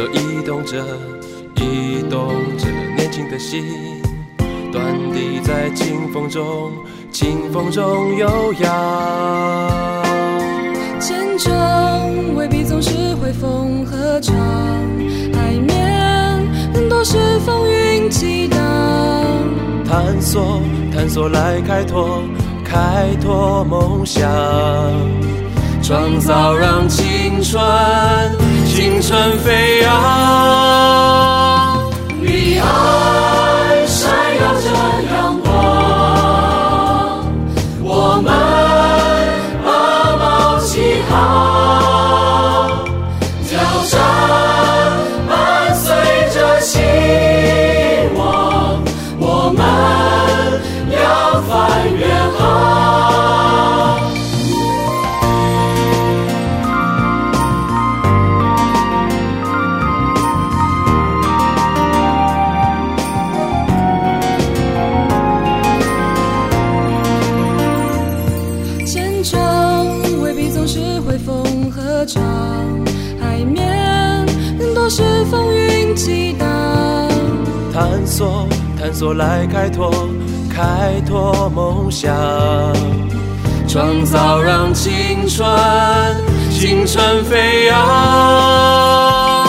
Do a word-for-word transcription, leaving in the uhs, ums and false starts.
移动着，移动着年轻的心，短笛在清风中，清风中悠扬。 前程未必总是会风和长，海面更多是风云激荡。 探索，探索来开拓，开拓梦想，创造让青春，青春飞扬。 彼岸闪耀着阳光，我们把锚起航，挑战伴随着希望，我们扬帆远航。前程未必总是会风和长，海面更多是风云激荡。 探索，探索来开拓，开拓梦想，创造让青春，青春飞扬。